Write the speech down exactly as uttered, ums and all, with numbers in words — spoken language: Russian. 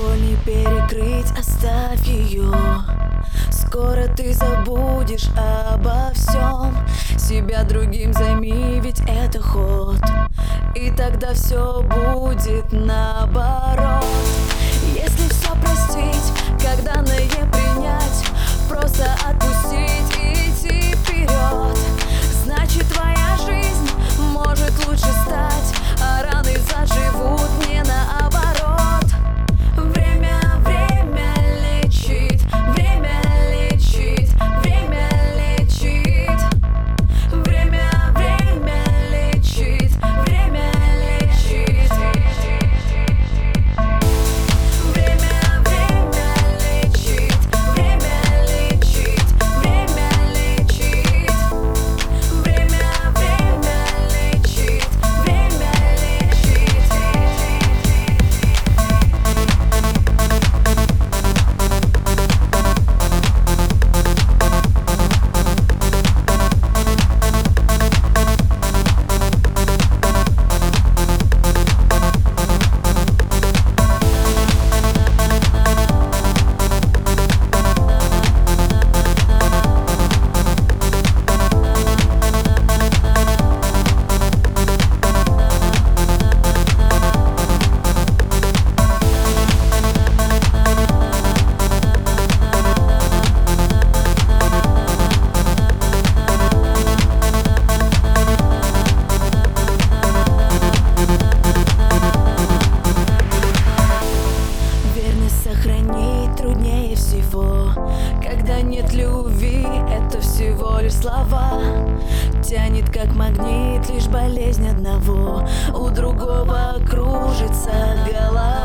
Боль не перекрыть, оставь ее. Скоро ты забудешь обо всем. Себя другим займи, ведь это ход. И тогда все будет наоборот. Если все простить, как данное принять, просто отпустить и идти вперед, значит твоя жизнь может лучше стать, а раны заживут не наоборот. Время, время лечит, время лечит, время лечит. Время, время лечит, время лечит. Время, время лечит, время лечит, время лечит. Время, время лечит, время лечит. Сохранить труднее всего, когда нет любви, это всего лишь слова. Тянет как магнит, лишь болезнь одного, у другого кружится голова.